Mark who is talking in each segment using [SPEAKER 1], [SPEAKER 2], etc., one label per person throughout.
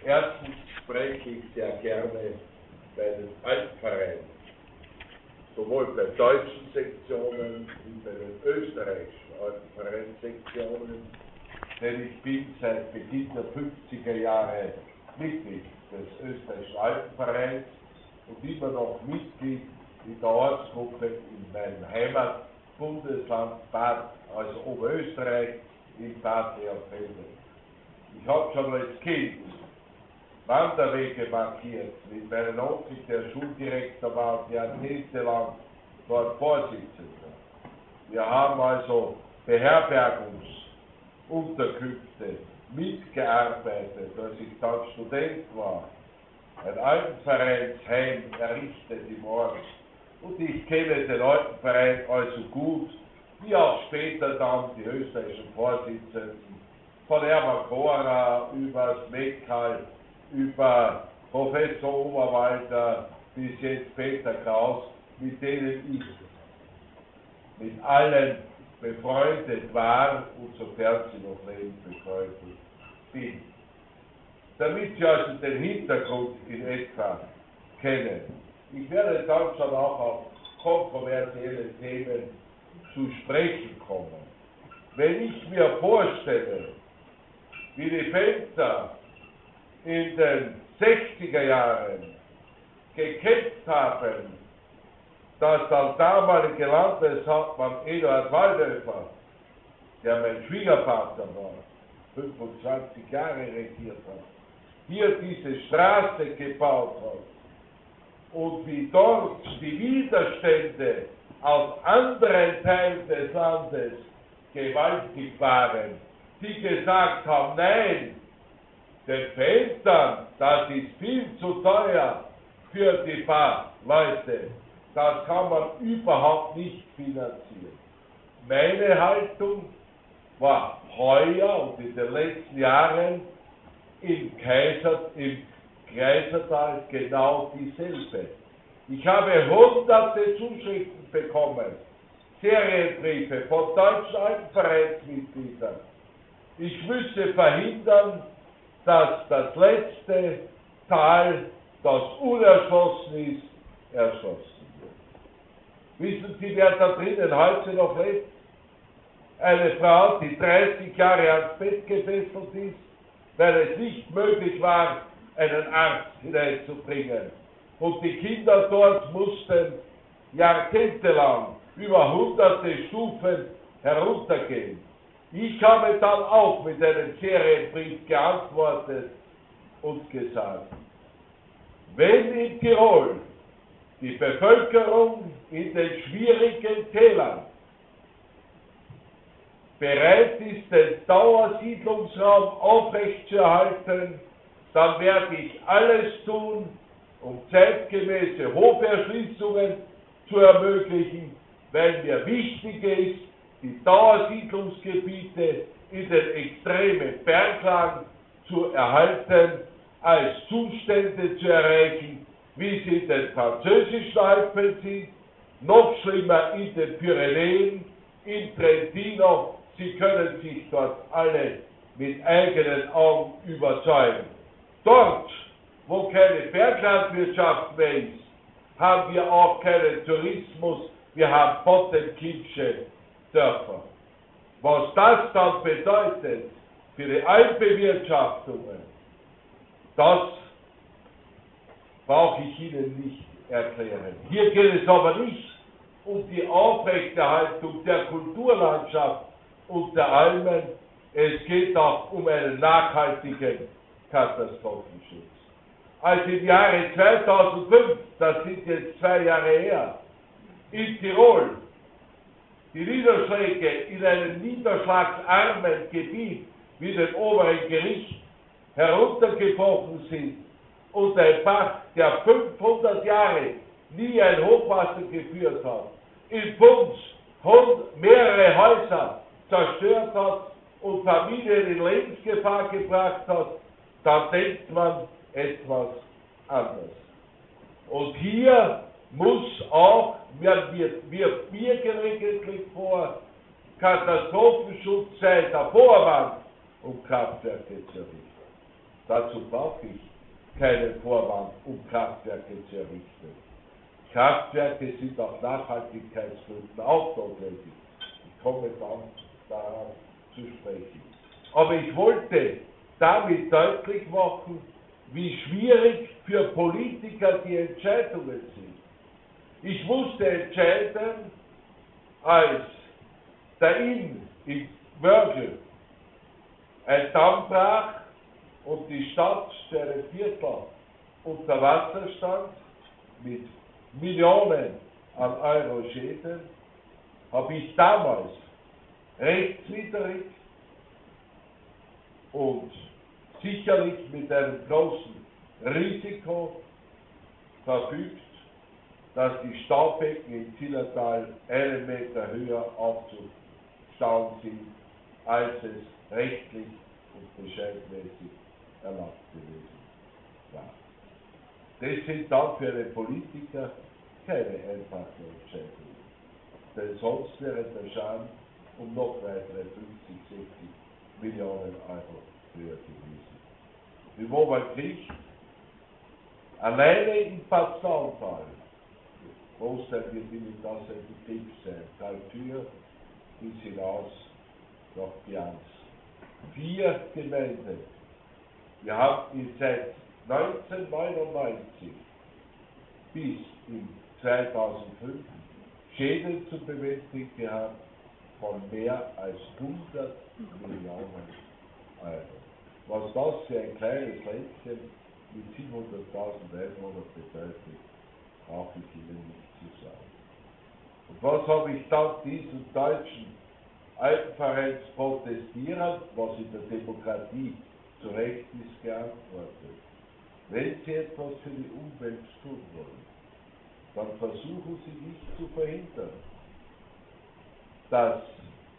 [SPEAKER 1] Erstens spreche ich sehr gerne bei den Altvereinen, sowohl bei deutschen Sektionen wie bei den österreichischen Altvereinsektionen, denn ich bin seit Beginn der 50er Jahre Mitglied des österreichischen Alpenvereins und immer noch Mitglied in der Ortsgruppe in meinem Heimatbundesland Bad, also Oberösterreich, in Bad Leonfelde. Ich habe schon als Kind Wanderwege markiert mit meinem Onkel, der Schuldirektor war und jahrzehntelang dort Vorsitzender. Wir haben also Beherbergungsunterkünfte mitgearbeitet, als ich dann Student war, ein Alpenvereinsheim errichtet im Ort. Und ich kenne den Alpenverein also gut, wie auch später dann die österreichischen Vorsitzenden, von Hermann Kohrer über Smekal, über Professor Oberwalder bis jetzt Peter Kraus, mit denen ich mit allen befreundet war und sofern sie noch leben befreundet bin. Damit Sie also den Hintergrund in etwa kennen. Ich werde dann schon auch auf kontroversielle Themen zu sprechen kommen. Wenn ich mir vorstelle, wie die Pfälzer in den 60er Jahren gekämpft haben, dass der damalige Landeshauptmann Eduard Waldhofer, der mein Schwiegervater war, 25 Jahre regiert hat, hier diese Straße gebaut hat und wie dort die Widerstände aus anderen Teilen des Landes gewaltig waren, die gesagt haben, nein, den Feldern, das ist viel zu teuer für die paar Leute, das kann man überhaupt nicht finanzieren. Meine Haltung war heuer und in den letzten Jahren im Kaisertal genau dieselbe. Ich habe hunderte Zuschriften bekommen, Serienbriefe von deutschen Alpenvereinsmitgliedern. Ich müsse verhindern, dass das letzte Tal, das unerschlossen ist, erschlossen wird. Wissen Sie, wer da drinnen heute noch lebt? Eine Frau, die 30 Jahre ans Bett gefesselt ist, weil es nicht möglich war, einen Arzt hineinzubringen. Und die Kinder dort mussten jahrzehntelang über hunderte Stufen heruntergehen. Ich habe dann auch mit einem Serienbrief geantwortet und gesagt, wenn in Tirol die Bevölkerung in den schwierigen Tälern bereit ist, den Dauersiedlungsraum aufrechtzuerhalten, dann werde ich alles tun, um zeitgemäße Hoferschließungen zu ermöglichen, weil mir wichtig ist, die Dauersiedlungsgebiete in den extremen Berglagen zu erhalten, als Zustände zu erreichen, wie sie in den französischen Alpen sind, noch schlimmer in den Pyrenäen, in Trentino. Sie können sich dort alle mit eigenen Augen überzeugen. Dort, wo keine Berglandwirtschaft mehr ist, haben wir auch keinen Tourismus, wir haben Potemkinsche Dörfer. Was das dann bedeutet für die Alpbewirtschaftungen, das brauche ich Ihnen nicht erklären. Hier geht es aber nicht um die Aufrechterhaltung der Kulturlandschaft und der Almen, es geht auch um einen nachhaltigen Katastrophenschutz. Als im Jahre 2005, das sind jetzt 2 Jahre her, in Tirol die Niederschläge in einem niederschlagsarmen Gebiet wie dem oberen Gericht heruntergebrochen sind und ein Bach, der 500 Jahre nie ein Hochwasser geführt hat, in Pums mehrere Häuser zerstört hat und Familien in Lebensgefahr gebracht hat, dann denkt man etwas anders. Und hier muss auch, wirft mir gelegentlich vor, Katastrophenschutz sei der Vorwand, um Kraftwerke zu errichten. Dazu brauche ich keinen Vorwand, um Kraftwerke zu errichten. Kraftwerke sind aus Nachhaltigkeitsgründen auch notwendig. Ich komme dann darauf zu sprechen. Aber ich wollte damit deutlich machen, wie schwierig für Politiker die Entscheidungen sind. Ich musste entscheiden, als der Inn in Wörgl ein Damm brach und die Stadt für ein Viertel unter Wasser stand, mit Millionen an Euro Schäden, habe ich damals rechtswidrig und sicherlich mit einem großen Risiko verfügt, dass die Staubecken im Zillertal 1 Meter höher aufzustauen sind, als es rechtlich und bescheidmäßig erlaubt gewesen war. Das sind dann für einen Politiker keine einfachen Entscheidungen, denn sonst wäre der Schaden um noch weitere 50, 60 Millionen Euro höher gewesen. Wie wo man kriegt, alleine im Patzautal, Großteil wird in das ein Betrieb sein, Kaltür bis hinaus nach Bianz. 4 Gemeinden. Wir haben seit 1999 bis in 2005 Schäden zu bewältigen gehabt von mehr als 100 Millionen Euro. Was das für ein kleines Ländchen mit 700.000 Einwohnern bedeutet, brauche ich Ihnen nicht zu sagen. Und was habe ich dann diesen deutschen Alpenvereins protestierend, was in der Demokratie zu Recht ist, geantwortet? Wenn Sie etwas für die Umwelt tun wollen, dann versuchen Sie nicht zu verhindern, dass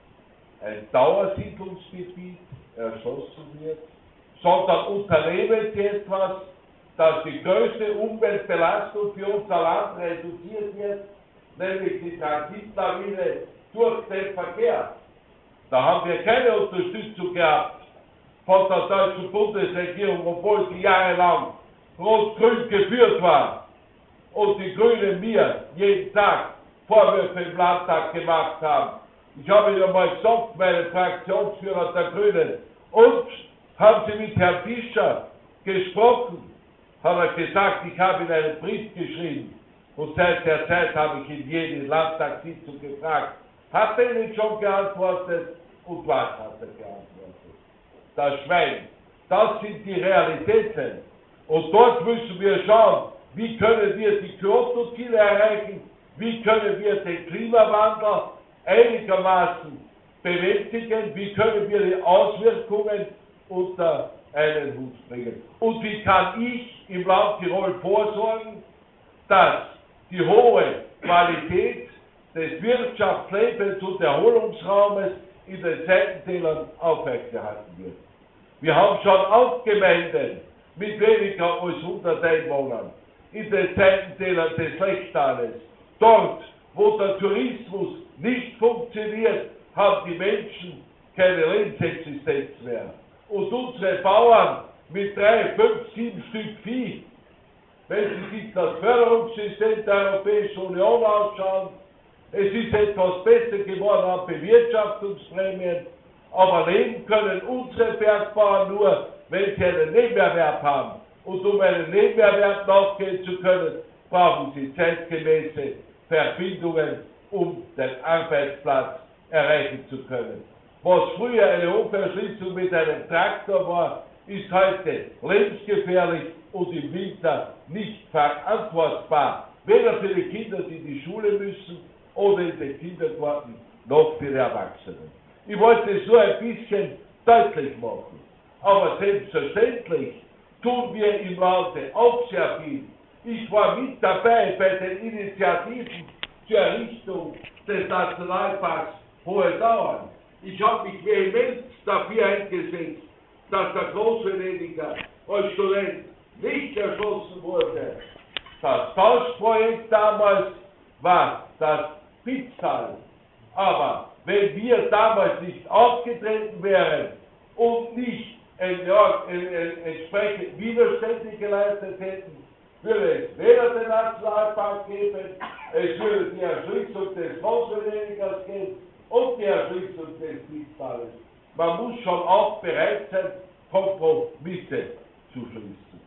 [SPEAKER 1] ein Dauersiedlungsgebiet erschlossen wird, sondern unternehmen Sie etwas, dass die größte Umweltbelastung für unser Land reduziert wird, nämlich die Transitlawine durch den Verkehr. Da haben wir keine Unterstützung gehabt von der deutschen Bundesregierung, obwohl sie jahrelang rot-grün geführt war und die Grünen mir jeden Tag Vorwürfe im Landtag gemacht haben. Ich habe Ihnen mal gesagt, meinen Fraktionsführer der Grünen, und haben Sie mit Herrn Fischer gesprochen? Hat er gesagt, ich habe Ihnen einen Brief geschrieben und seit der Zeit habe ich in jede Landtagssitzung gefragt, hat er Ihnen schon geantwortet und was hat er geantwortet? Das Schwein. Das sind die Realitäten und dort müssen wir schauen, wie können wir die Kyoto-Ziele erreichen, wie können wir den Klimawandel einigermaßen bewältigen, wie können wir die Auswirkungen unter einen Hut bringen. Und wie kann ich im Land Tirol vorsorgen, dass die hohe Qualität des Wirtschaftslebens und Erholungsraumes in den Seitentälern aufrechterhalten wird. Wir haben schon auch Gemeinden mit weniger als 100 Einwohnern in den Seitentälern des Lechtales. Dort, wo der Tourismus nicht funktioniert, haben die Menschen keine Lebensexistenz mehr. Und unsere Bauern mit 3, 5, 7 Stück Vieh, wenn Sie sich das Förderungssystem der Europäischen Union anschauen, es ist etwas besser geworden an Bewirtschaftungsprämien, aber leben können unsere Bergbauern nur, wenn sie einen Nebenerwerb haben. Und um einen Nebenerwerb nachgehen zu können, brauchen sie zeitgemäße Verbindungen, um den Arbeitsplatz erreichen zu können. Was früher eine Hoferschließung mit einem Traktor war, ist heute lebensgefährlich und im Winter nicht verantwortbar. Weder für die Kinder, die in die Schule müssen, oder in den Kindergarten, noch für die Erwachsenen. Ich wollte es nur ein bisschen deutlich machen. Aber selbstverständlich tun wir im Lande auch sehr viel. Ich war mit dabei bei den Initiativen zur Errichtung des Nationalparks Hohe Dauern. Ich habe mich vehement dafür eingesetzt, dass der Großvenediger als Student nicht erschlossen wurde. Das Tauschprojekt damals war das Pitztal. Aber wenn wir damals nicht aufgetreten wären und nicht entsprechend Widerstände geleistet hätten, würde es weder den Nationalpark geben, es würde die Erschließung des Großvenedigs geben und die Erschließung des Diebstahles. Man muss schon auch bereit sein, Kompromisse zu schließen.